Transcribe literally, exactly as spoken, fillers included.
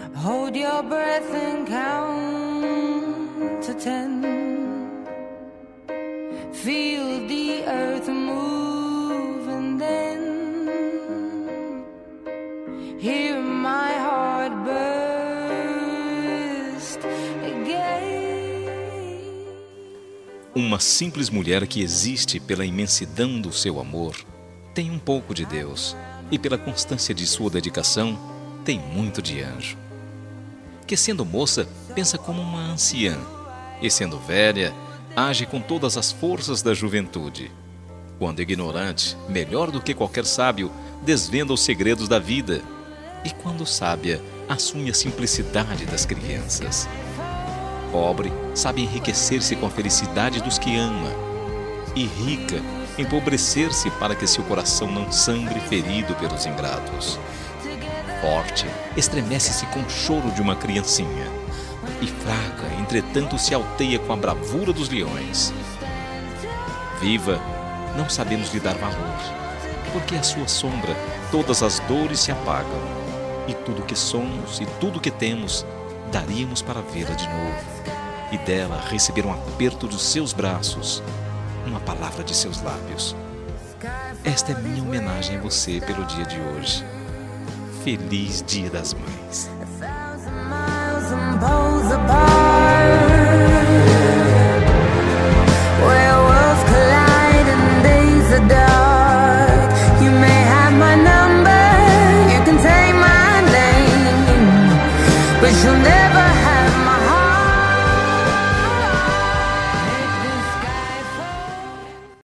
Hold your breath and count to ten. Feel the earth move and then hear my heart burst again. Uma simples mulher que existe pela imensidão do seu amor tem um pouco de Deus e pela constância de sua dedicação tem muito de anjo. Que sendo moça, pensa como uma anciã, e sendo velha, age com todas as forças da juventude. Quando ignorante, melhor do que qualquer sábio, desvenda os segredos da vida. E quando sábia, assume a simplicidade das crianças. Pobre, sabe enriquecer-se com a felicidade dos que ama. E rica, empobrecer-se para que seu coração não sangre ferido pelos ingratos. Forte, estremece-se com o choro de uma criancinha. E fraca, entretanto, se alteia com a bravura dos leões. Viva, não sabemos lhe dar valor, porque à sua sombra todas as dores se apagam, e tudo que somos e tudo que temos daríamos para vê-la de novo, e dela receber um aperto dos seus braços, uma palavra de seus lábios. Esta é minha homenagem a você pelo dia de hoje. Feliz Dia das Mães. A thousand miles and poles apart.